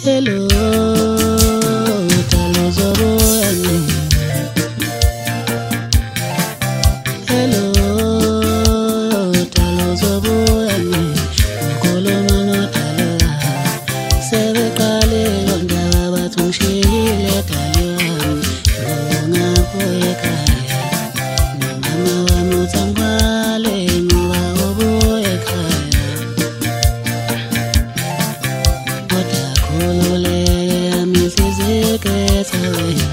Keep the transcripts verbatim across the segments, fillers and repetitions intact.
Hello, talo zobo ene. Hello, talo zobo ene. Ukhuluma nodala. Sebeqale londaba bathungishile dali wami. Ngapho ekhaya. Mama wami uthangale ngoba ubuye ekhaya. Kodwa khululeke yami sizikhetha wena.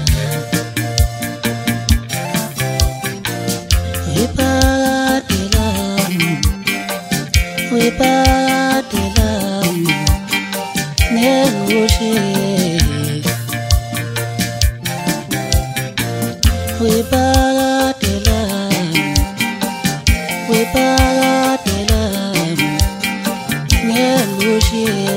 Iphakade lami, iphakade lami, nengushiye. Iphakade lami, iphakade lami, nengushiye.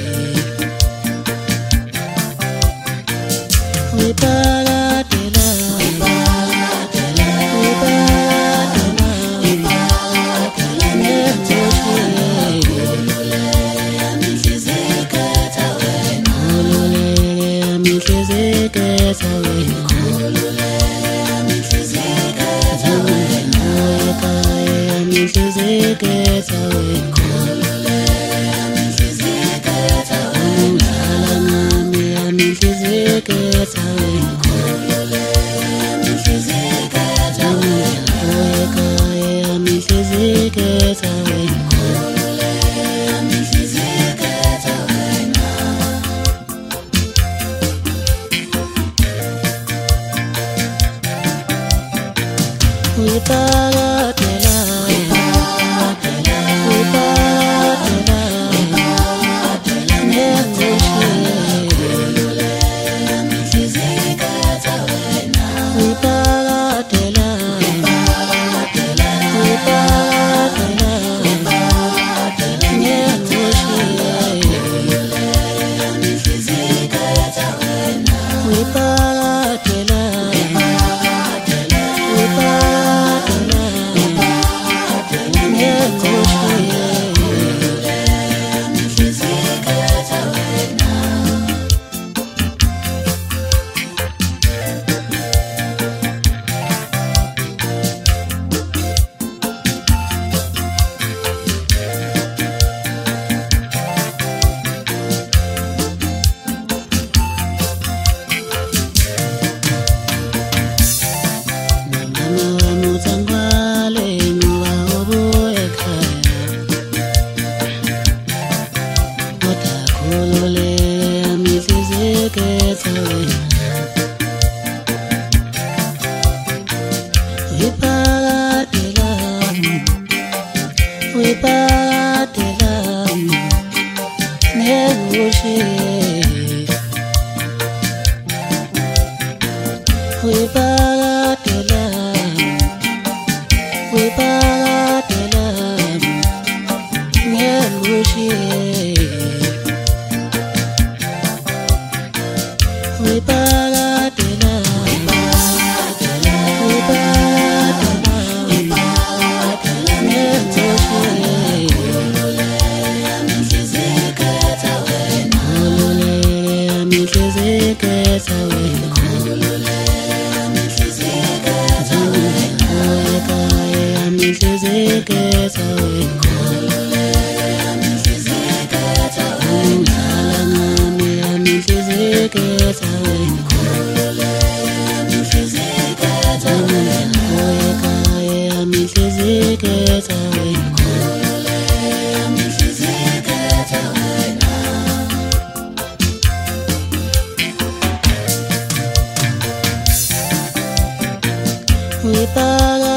Iphakade lami, iphakade lami, iphakade lami, nengushiye. Khululeke yami sizikhetha wena. Khululeke yami sizikhetha wena. Khululeke yami sizikhetha wena. Ekhaya yami sizikhetha wena. Khululeke yami sizikhetha wena. Unghlala nami yami sizikhetha wena. Khululeke yami sizikhetha wena. Ekhaya yami sizikhetha wena. Khululeke yami sizikhetha wena. Iphakade lami, iphakade lami, iphakade lami, nengushiye. Khululeke yami sizikhetha wena. Iphakade lami, iphakade lami, iphakade lami, nengushiye. Khululeke yami sizikhetha wena. Iphakade lami, iphakade lami, iphakade lami, nengushiye. Khululeke yami sizikhetha wena. Mama wami uthangale ngoba ubuye ekhaya. Kodwa khululeke yami sizikhetha wena. Iphakade lami, iphakade lami, nengushiye. Iphakade lami, iphakade lami, nengushiye. Iphakade lami, iphakade lami, iphakade lami, nengushiye. Khululeke yami sizikhetha wena. Khululeke yami sizikhetha wena. Khululeke yami sizikhetha wena. Ekhaya yami sizikhetha wena. Khululeke yami sizikhetha wena. Unghlala nami yami sizikhetha wena. Khululeke yami sizikhetha wena. Ekhaya yami sizikhetha wena. Khululeke yami sizikhetha wena. Iphakade